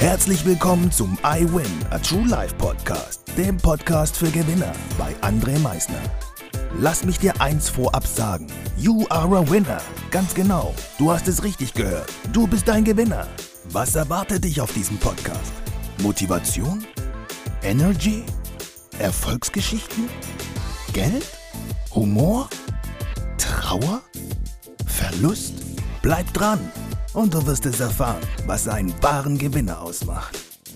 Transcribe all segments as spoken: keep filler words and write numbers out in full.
Herzlich willkommen zum I Win, a True Life Podcast, dem Podcast für Gewinner bei André Meisner. Lass mich dir eins vorab sagen, you are a winner. Ganz genau, du hast es richtig gehört, du bist ein Gewinner. Was erwartet dich auf diesem Podcast? Motivation? Energy? Erfolgsgeschichten? Geld? Humor? Trauer? Verlust? Bleib dran und du wirst es erfahren, was einen wahren Gewinner ausmacht.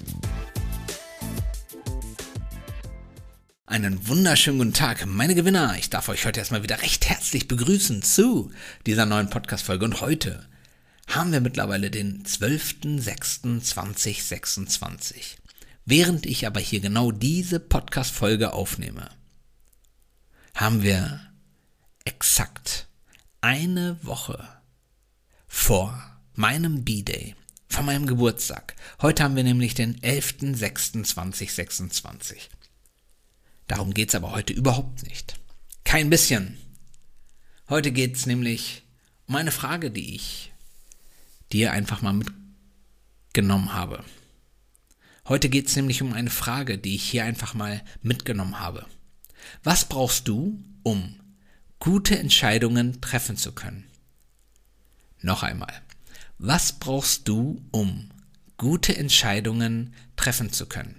Einen wunderschönen guten Tag, meine Gewinner. Ich darf euch heute erstmal wieder recht herzlich begrüßen zu dieser neuen Podcast-Folge. Und heute haben wir mittlerweile den zwölften sechsten zweitausendsechsundzwanzig. Während ich aber hier genau diese Podcast-Folge aufnehme, haben wir exakt eine Woche vor meinem B-Day, vor meinem Geburtstag. Heute haben wir nämlich den elften sechsten zweitausendsechsundzwanzig. Darum geht's aber heute überhaupt nicht. Kein bisschen. Heute geht's nämlich um eine Frage, die ich dir einfach mal mitgenommen habe. Heute geht's nämlich um eine Frage, die ich hier einfach mal mitgenommen habe. Was brauchst du, um gute Entscheidungen treffen zu können? Noch einmal. Was brauchst du, um gute Entscheidungen treffen zu können?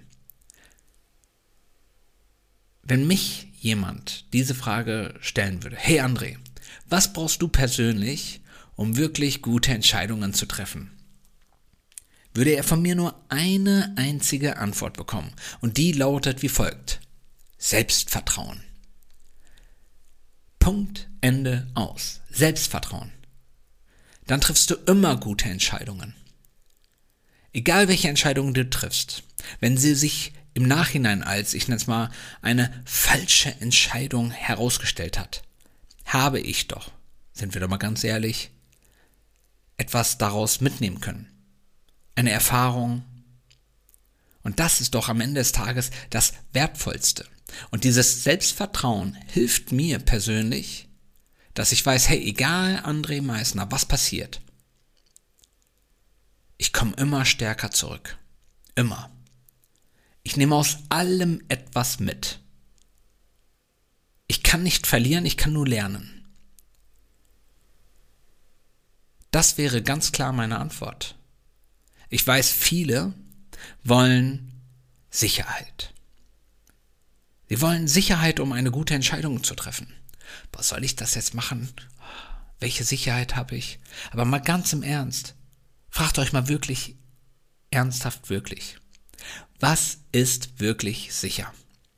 Wenn mich jemand diese Frage stellen würde, hey André, was brauchst du persönlich, um wirklich gute Entscheidungen zu treffen? Würde er von mir nur eine einzige Antwort bekommen und die lautet wie folgt: Selbstvertrauen. Punkt, Ende, aus. Selbstvertrauen. Dann triffst du immer gute Entscheidungen. Egal welche Entscheidung du triffst, wenn sie sich im Nachhinein als, ich nenne es mal, eine falsche Entscheidung herausgestellt hat, habe ich doch, sind wir doch mal ganz ehrlich, etwas daraus mitnehmen können. Eine Erfahrung. Und das ist doch am Ende des Tages das Wertvollste. Und dieses Selbstvertrauen hilft mir persönlich, dass ich weiß, hey, egal André Meisner, was passiert, ich komme immer stärker zurück. Immer. Ich nehme aus allem etwas mit. Ich kann nicht verlieren, ich kann nur lernen. Das wäre ganz klar meine Antwort. Ich weiß, viele wollen Sicherheit. Sie wollen Sicherheit, um eine gute Entscheidung zu treffen. Was soll ich das jetzt machen? Welche Sicherheit habe ich? Aber mal ganz im Ernst, fragt euch mal wirklich, ernsthaft wirklich, was ist wirklich sicher?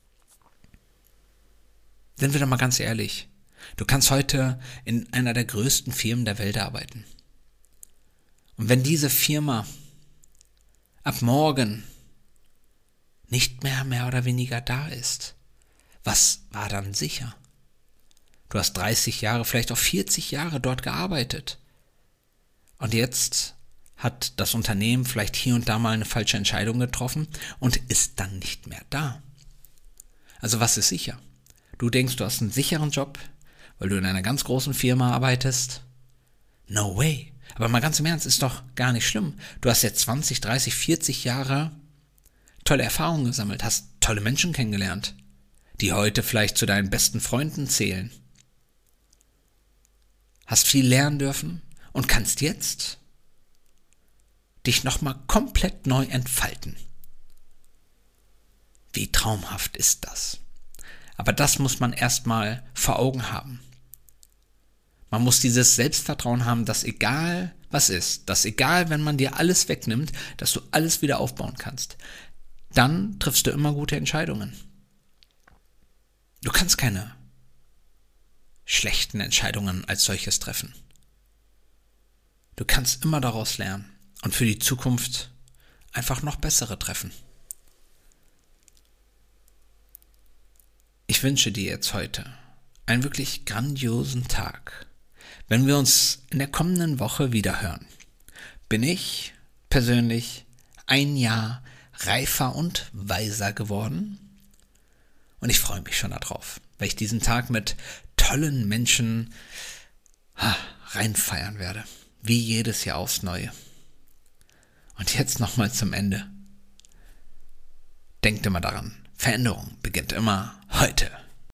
Sind wir doch mal ganz ehrlich, du kannst heute in einer der größten Firmen der Welt arbeiten. Und wenn diese Firma ab morgen nicht mehr mehr oder weniger da ist, was war dann sicher? Du hast dreißig Jahre, vielleicht auch vierzig Jahre dort gearbeitet. Und jetzt hat das Unternehmen vielleicht hier und da mal eine falsche Entscheidung getroffen und ist dann nicht mehr da. Also was ist sicher? Du denkst, du hast einen sicheren Job, weil du in einer ganz großen Firma arbeitest? No way. Aber mal ganz im Ernst, ist doch gar nicht schlimm. Du hast jetzt zwanzig, dreißig, vierzig Jahre tolle Erfahrungen gesammelt, hast tolle Menschen kennengelernt, die heute vielleicht zu deinen besten Freunden zählen. Hast viel lernen dürfen und kannst jetzt dich nochmal komplett neu entfalten. Wie traumhaft ist das? Aber das muss man erstmal vor Augen haben. Man muss dieses Selbstvertrauen haben, dass egal was ist, dass egal, wenn man dir alles wegnimmt, dass du alles wieder aufbauen kannst. Dann triffst du immer gute Entscheidungen. Du kannst keine schlechten Entscheidungen als solches treffen. Du kannst immer daraus lernen und für die Zukunft einfach noch bessere treffen. Ich wünsche dir jetzt heute einen wirklich grandiosen Tag. Wenn wir uns in der kommenden Woche wieder hören, bin ich persönlich ein Jahr reifer und weiser geworden und ich freue mich schon darauf, weil ich diesen Tag mit tollen Menschen ha, reinfeiern werde, wie jedes Jahr aufs Neue. Und jetzt nochmal zum Ende. Denkt immer daran, Veränderung beginnt immer heute.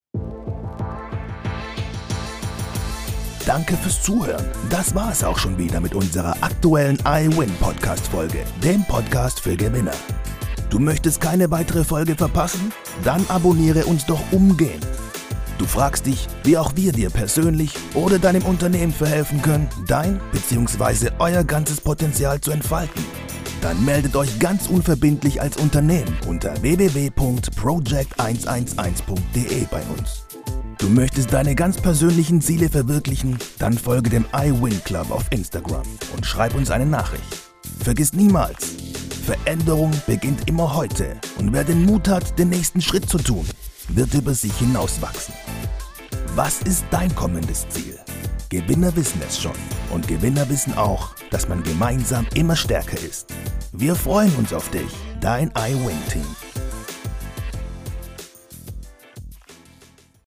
Danke fürs Zuhören. Das war es auch schon wieder mit unserer aktuellen iWin-Podcast-Folge, dem Podcast für Gewinner. Du möchtest keine weitere Folge verpassen? Dann abonniere uns doch umgehend. Du fragst dich, wie auch wir dir persönlich oder deinem Unternehmen verhelfen können, dein bzw. euer ganzes Potenzial zu entfalten. Dann meldet euch ganz unverbindlich als Unternehmen unter w w w punkt project eins eins eins punkt d e bei uns. Du möchtest deine ganz persönlichen Ziele verwirklichen? Dann folge dem iWin Club auf Instagram und schreib uns eine Nachricht. Vergiss niemals, Veränderung beginnt immer heute und wer den Mut hat, den nächsten Schritt zu tun, wird über sich hinauswachsen. Was ist dein kommendes Ziel? Gewinner wissen es schon und Gewinner wissen auch, dass man gemeinsam immer stärker ist. Wir freuen uns auf dich, dein iWin-Team.